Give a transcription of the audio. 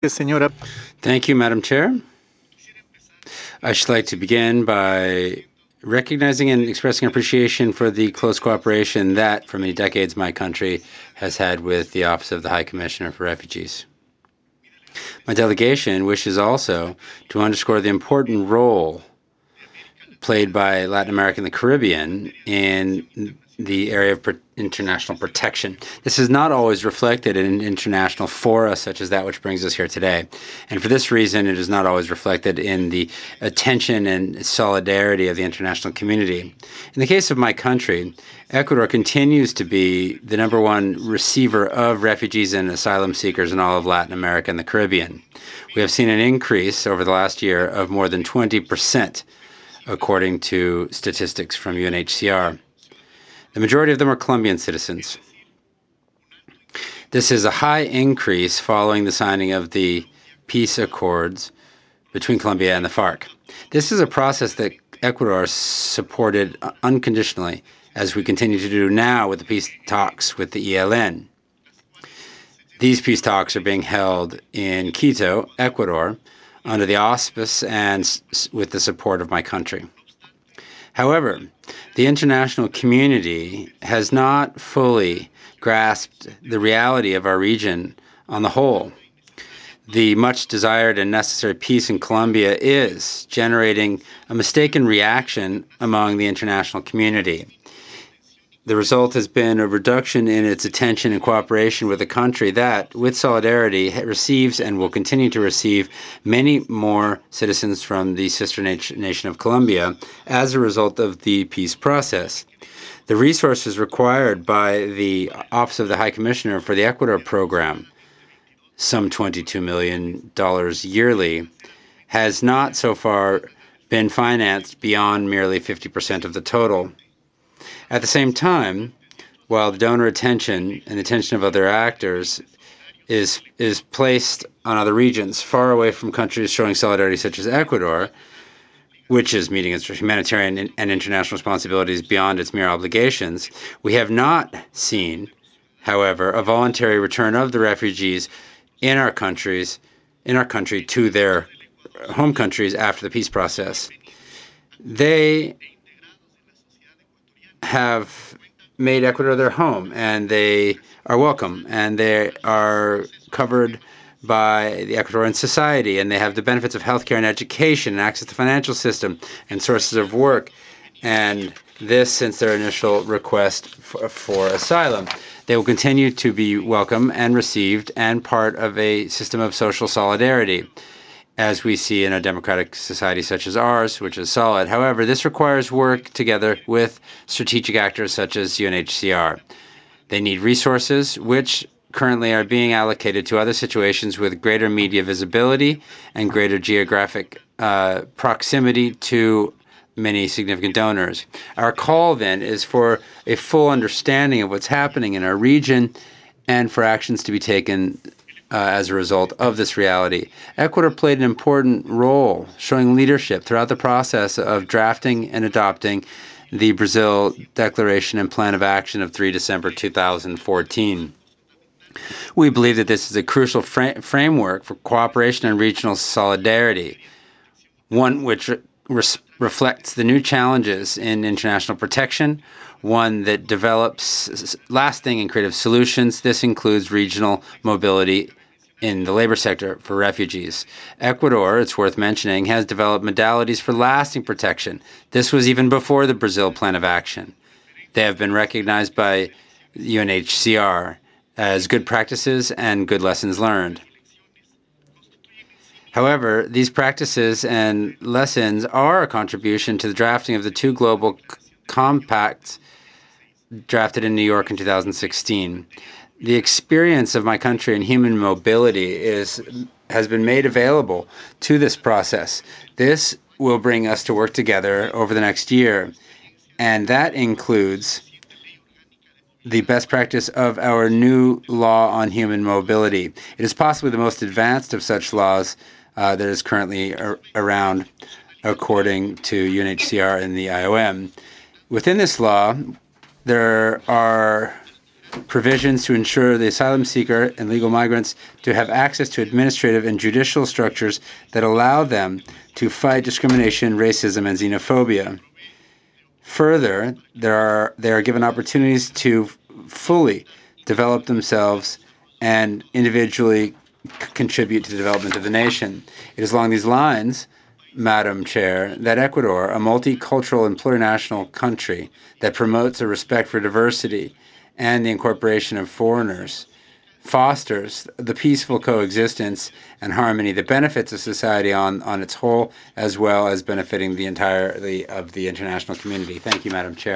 Señora. Thank you, Madam Chair. I should like to begin by recognizing and expressing appreciation for the close cooperation that, for many decades, my country has had with the Office of the High Commissioner for Refugees. My delegation wishes also to underscore the important role played by Latin America and the Caribbean in the area of international protection. This is not always reflected in international fora such as that which brings us here today. And for this reason, it is not always reflected in the attention and solidarity of the international community. In the case of my country, Ecuador continues to be the #1 receiver of refugees and asylum seekers in all of Latin America and the Caribbean. We have seen an increase over the last year of more than 20%, according to statistics from UNHCR. The majority of them are Colombian citizens. This is a high increase following the signing of the peace accords between Colombia and the FARC. This is a process that Ecuador supported unconditionally, as we continue to do now with the peace talks with the ELN. These peace talks are being held in Quito, Ecuador, under the auspice and with the support of my country. However, the international community has not fully grasped the reality of our region on the whole. The much desired and necessary peace in Colombia is generating a mistaken reaction among the international community. The result has been a reduction in its attention and cooperation with a country that, with solidarity, receives and will continue to receive many more citizens from the sister nation of Colombia as a result of the peace process. The resources required by the Office of the High Commissioner for the Ecuador program, some $22 million yearly, has not so far been financed beyond merely 50% of the total. At the same time, while the donor attention and attention of other actors is placed on other regions far away from countries showing solidarity such as Ecuador, which is meeting its humanitarian and international responsibilities beyond its mere obligations, we have not seen, however, a voluntary return of the refugees in our country to their home countries after the peace process. They have made Ecuador their home, and they are welcome, and they are covered by the Ecuadorian society, and they have the benefits of healthcare and education and access to financial system and sources of work, and this since their initial request for asylum. They will continue to be welcome and received and part of a system of social solidarity, as we see in a democratic society such as ours, which is solid. However, this requires work together with strategic actors such as UNHCR. They need resources, which currently are being allocated to other situations with greater media visibility and greater geographic proximity to many significant donors. Our call then is for a full understanding of what's happening in our region and for actions to be taken as a result of this reality. Ecuador played an important role, showing leadership throughout the process of drafting and adopting the Brazil Declaration and Plan of Action of 3 December 2014. We believe that this is a crucial framework for cooperation and regional solidarity, one which reflects the new challenges in international protection, one that develops lasting and creative solutions. This includes regional mobility in the labor sector for refugees. Ecuador, it's worth mentioning, has developed modalities for lasting protection. This was even before the Brazil Plan of Action. They have been recognized by UNHCR as good practices and good lessons learned. However, these practices and lessons are a contribution to the drafting of the 2 global compacts drafted in New York in 2016. The experience of my country in human mobility has been made available to this process. This will bring us to work together over the next year, and that includes the best practice of our new law on human mobility. It is possibly the most advanced of such laws that is currently around, according to UNHCR and the IOM. Within this law, there are provisions to ensure the asylum seeker and legal migrants to have access to administrative and judicial structures that allow them to fight discrimination, racism, and xenophobia. Further, they are given opportunities to fully develop themselves and individually contribute to the development of the nation. It is along these lines, Madam Chair, that Ecuador, a multicultural and plurinational country that promotes a respect for diversity and the incorporation of foreigners, fosters the peaceful coexistence and harmony that benefits a society on its whole, as well as benefiting the entirety of the international community. Thank you, Madam Chair.